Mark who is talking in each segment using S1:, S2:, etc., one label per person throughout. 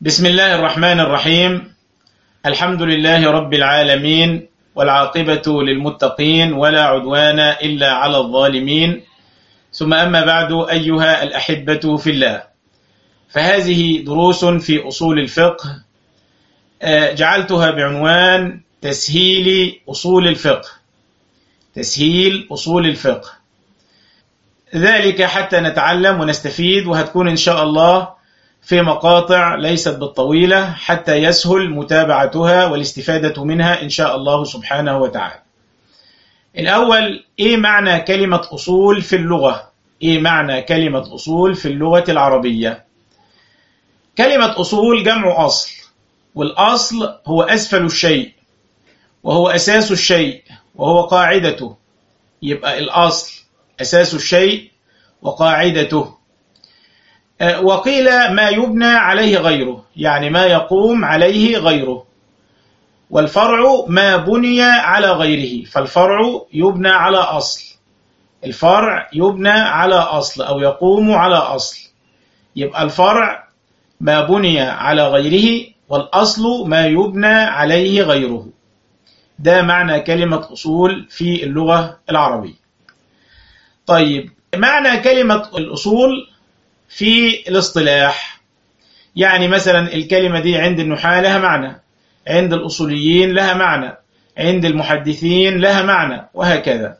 S1: بسم الله الرحمن الرحيم. الحمد لله رب العالمين، والعاقبة للمتقين، ولا عدوان إلا على الظالمين. ثم أما بعد، أيها الأحبة في الله، فهذه دروس في أصول الفقه جعلتها بعنوان تسهيل أصول الفقه. تسهيل أصول الفقه، ذلك حتى نتعلم ونستفيد، وهتكون إن شاء الله في مقاطع ليست بالطويلة حتى يسهل متابعتها والاستفادة منها إن شاء الله سبحانه وتعالى. الأول، إيه معنى كلمة أصول في اللغة؟ إيه معنى كلمة أصول في اللغة العربية؟ كلمة أصول جمع أصل، والأصل هو أسفل الشيء، وهو أساس الشيء، وهو قاعدته. يبقى الأصل أساس الشيء وقاعدته. وقيل ما يبنى عليه غيره، يعني ما يقوم عليه غيره. والفرع ما بني على غيره، فالفرع يبنى على أصل. الفرع يبنى على أصل أو يقوم على أصل. يبقى الفرع ما بني على غيره، والأصل ما يبنى عليه غيره. ده معنى كلمة أصول في اللغة العربية. طيب، معنى كلمة الأصول في الاصطلاح، يعني مثلا الكلمة دي عند النحاة لها معنى، عند الأصوليين لها معنى، عند المحدثين لها معنى، وهكذا.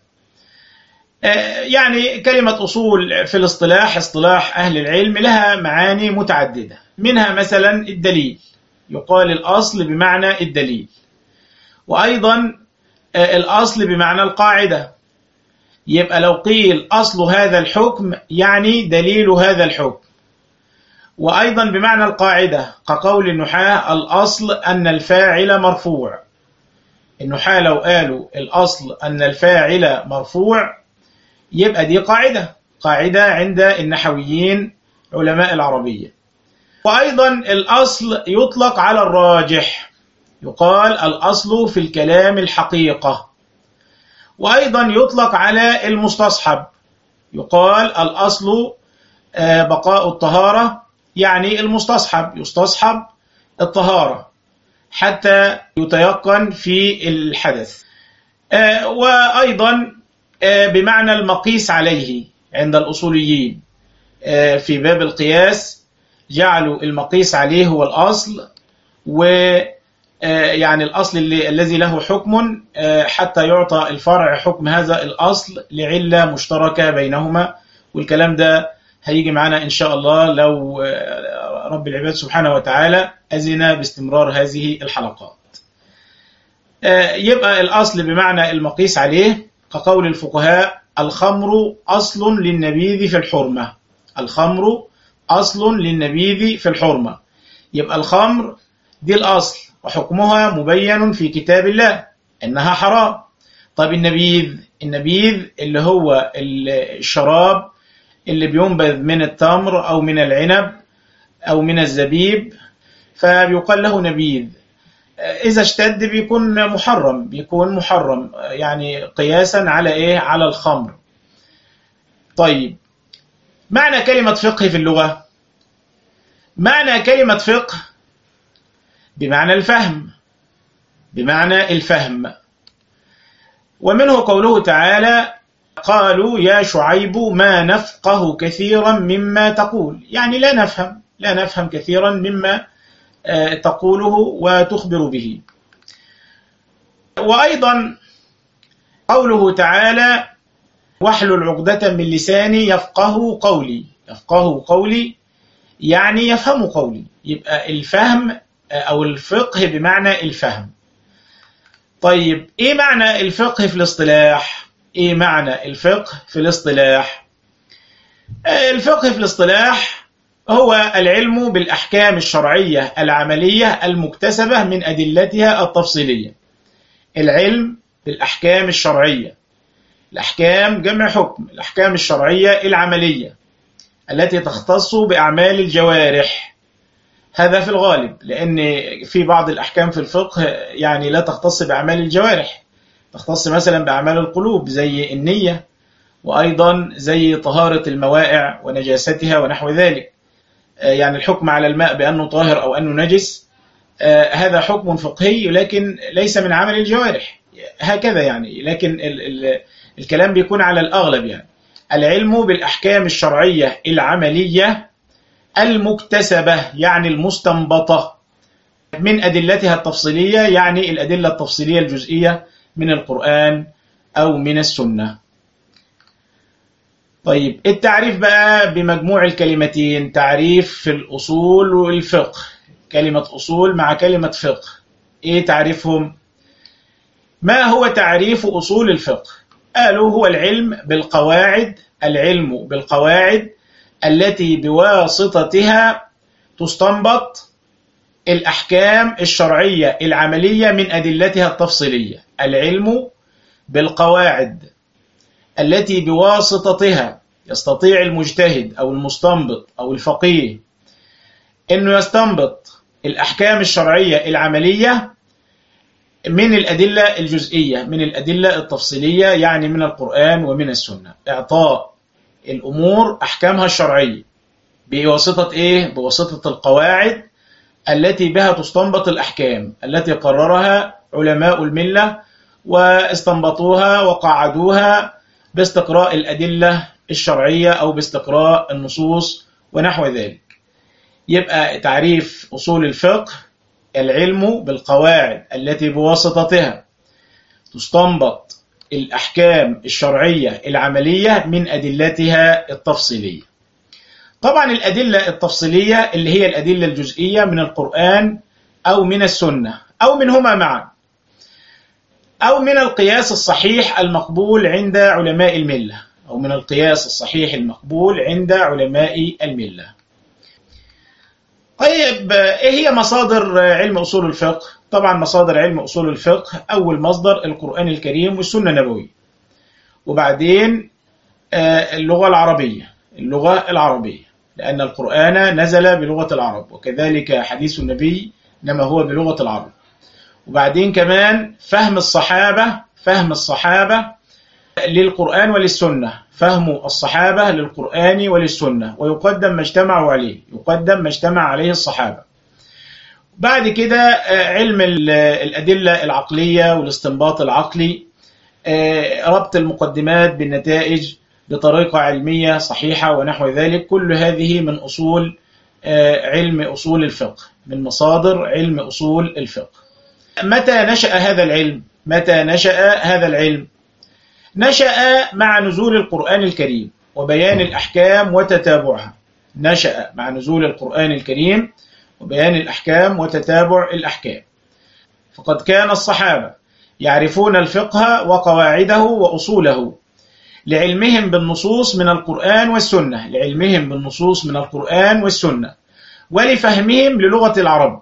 S1: يعني كلمة أصول في الاصطلاح، اصطلاح أهل العلم، لها معاني متعددة. منها مثلا الدليل، يقال الأصل بمعنى الدليل، وأيضا الأصل بمعنى القاعدة. يبقى لو قيل أصل هذا الحكم يعني دليل هذا الحكم. وأيضا بمعنى القاعدة، كقول النحاة الأصل أن الفاعل مرفوع. النحاة لو قالوا الأصل أن الفاعل مرفوع، يبقى دي قاعدة عند النحويين علماء العربية. وأيضا الأصل يطلق على الراجح، يقال الأصل في الكلام الحقيقة. وأيضا يطلق على المستصحب، يقال الأصل بقاء الطهارة، يعني المستصحب يستصحب الطهارة حتى يتيقن في الحدث. وأيضا بمعنى المقيس عليه عند الأصوليين، في باب القياس جعلوا المقيس عليه هو الأصل، يعني الأصل الذي له حكم حتى يعطى الفرع حكم هذا الأصل لعلة مشتركة بينهما. والكلام ده هيجي معنا إن شاء الله لو رب العباد سبحانه وتعالى أذن باستمرار هذه الحلقات. يبقى الأصل بمعنى المقيس عليه، كقول الفقهاء الخمر أصل للنبيذ في الحرمة. الخمر أصل للنبيذ في الحرمة. يبقى الخمر دي الأصل، وحكمها مبين في كتاب الله إنها حرام. طيب النبيذ اللي هو الشراب اللي بينبذ من التمر أو من العنب أو من الزبيب، فبيقال له نبيذ. إذا اشتد بيكون محرم، يعني قياسا على إيه؟ على الخمر. طيب، معنى كلمة فقه في اللغة، معنى كلمة فقه بمعنى الفهم. ومنه قوله تعالى قالوا يا شعيب ما نفقه كثيرا مما تقول، يعني لا نفهم كثيرا مما تقوله وتخبر به. وأيضا قوله تعالى واحلل عقدة من لساني يفقه قولي، يعني يفهم قولي. يبقى الفهم أو الفقه بمعنى الفهم. طيب، إيه معنى الفقه في الاصطلاح؟ الفقه في الاصطلاح هو العلم بالأحكام الشرعية العملية المكتسبة من أدلتها التفصيلية. العلم بالأحكام الشرعية، الأحكام جمع حكم، الأحكام الشرعية العملية التي تختص بأعمال الجوارح. هذا في الغالب، لأن في بعض الأحكام في الفقه يعني لا تختص بأعمال الجوارح، تختص مثلا بأعمال القلوب زي النية، وأيضا زي طهارة الموائع ونجاستها ونحو ذلك. يعني الحكم على الماء بأنه طاهر أو أنه نجس، هذا حكم فقهي لكن ليس من عمل الجوارح هكذا يعني. لكن الكلام بيكون على الأغلب، يعني العلم بالأحكام الشرعية العملية المكتسبة، يعني المستنبطة من أدلتها التفصيلية، يعني الأدلة التفصيلية الجزئية من القرآن أو من السنة. طيب التعريف بقى بمجموع الكلمتين، تعريف في الأصول والفقه، كلمة أصول مع كلمة فقه، إيه تعريفهم؟ ما هو تعريف أصول الفقه؟ قالوا هو العلم بالقواعد التي بواسطتها تستنبط الأحكام الشرعية العملية من أدلتها التفصيلية. العلم بالقواعد التي بواسطتها يستطيع المجتهد أو المستنبط أو الفقيه أنه يستنبط الأحكام الشرعية العملية من الأدلة الجزئية، من الأدلة التفصيلية، يعني من القرآن ومن السنة. إعطاء الأمور أحكامها الشرعية بواسطة إيه؟ بواسطة القواعد التي بها تستنبط الأحكام التي قررها علماء الملة واستنبطوها وقعدوها باستقراء الأدلة الشرعية أو باستقراء النصوص ونحو ذلك. يبقى تعريف أصول الفقه العلم بالقواعد التي بواسطتها تستنبط الأحكام الشرعية العملية من أدلتها التفصيلية. طبعا الأدلة التفصيلية اللي هي الأدلة الجزئية من القرآن أو من السنة أو منهما معا، أو من القياس الصحيح المقبول عند علماء الملة، أو من القياس الصحيح المقبول عند علماء الملة. طيب إيه هي مصادر علم أصول الفقه؟ طبعا مصادر علم أصول الفقه أول مصدر القرآن الكريم والسنة النبوية، وبعدين اللغة العربية لأن القرآن نزل بلغة العرب، وكذلك حديث النبي إنما هو بلغة العرب. وبعدين كمان فهم الصحابة للقرآن وللسنة، فهم الصحابة للقرآن وللسنة، ويقدم ما اجتمع عليه الصحابة. بعد كده علم الأدلة العقلية والاستنباط العقلي، ربط المقدمات بالنتائج بطريقة علمية صحيحة ونحو ذلك. كل هذه من أصول علم أصول الفقه، من مصادر علم أصول الفقه. متى نشأ هذا العلم؟ نشأ مع نزول القرآن الكريم وبيان الأحكام وتتابعها. نشأ مع نزول القرآن الكريم وبيان الأحكام وتتابع الأحكام. فقد كان الصحابة يعرفون الفقه وقواعده وأصوله لعلمهم بالنصوص من القرآن والسنة، ولفهمهم للغة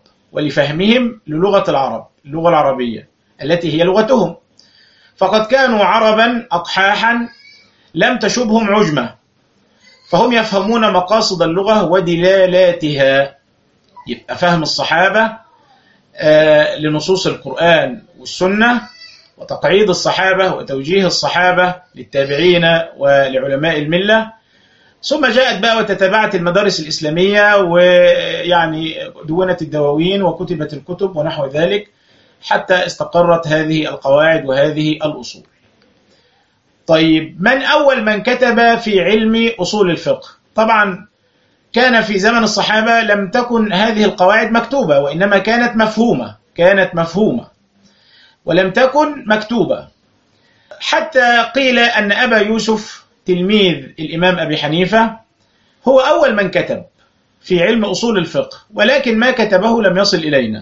S1: العرب، اللغة العربية التي هي لغتهم. فقد كانوا عربا أقحاحا لم تشبهم عجمة، فهم يفهمون مقاصد اللغة ودلالاتها. يبقى فهم الصحابة لنصوص القرآن والسنة، وتقعيد الصحابة وتوجيه الصحابة للتابعين ولعلماء الملة. ثم جاءت بقى وتتبعت المدارس الإسلامية، ويعني دونت الدواوين وكتبت الكتب ونحو ذلك، حتى استقرت هذه القواعد وهذه الأصول. طيب من أول من كتب في علم أصول الفقه؟ طبعا كان في زمن الصحابة لم تكن هذه القواعد مكتوبة، وإنما كانت مفهومة ولم تكن مكتوبة، حتى قيل أن أبا يوسف تلميذ الإمام أبي حنيفة هو أول من كتب في علم أصول الفقه، ولكن ما كتبه لم يصل إلينا.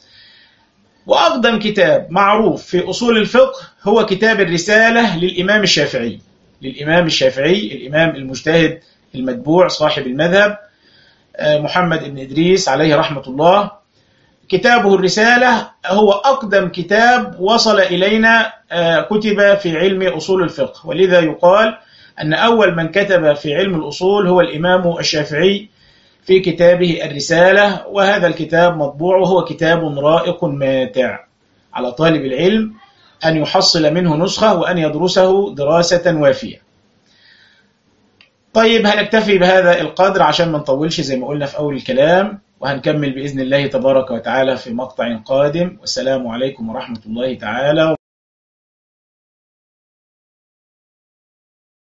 S1: وأقدم كتاب معروف في أصول الفقه هو كتاب الرسالة للإمام الشافعي، الإمام المجتهد المتبوع صاحب المذهب محمد بن إدريس عليه رحمة الله. كتابه الرسالة هو أقدم كتاب وصل إلينا كتب في علم أصول الفقه، ولذا يقال أن أول من كتب في علم الأصول هو الإمام الشافعي في كتابه الرسالة. وهذا الكتاب مطبوع، وهو كتاب رائق ماتع على طالب العلم أن يحصل منه نسخة وأن يدرسه دراسة وافية. طيب هنكتفي بهذا القدر عشان ما نطولش زي ما قلنا في أول الكلام، وهنكمل بإذن الله تبارك وتعالى في مقطع قادم. والسلام عليكم ورحمة الله تعالى.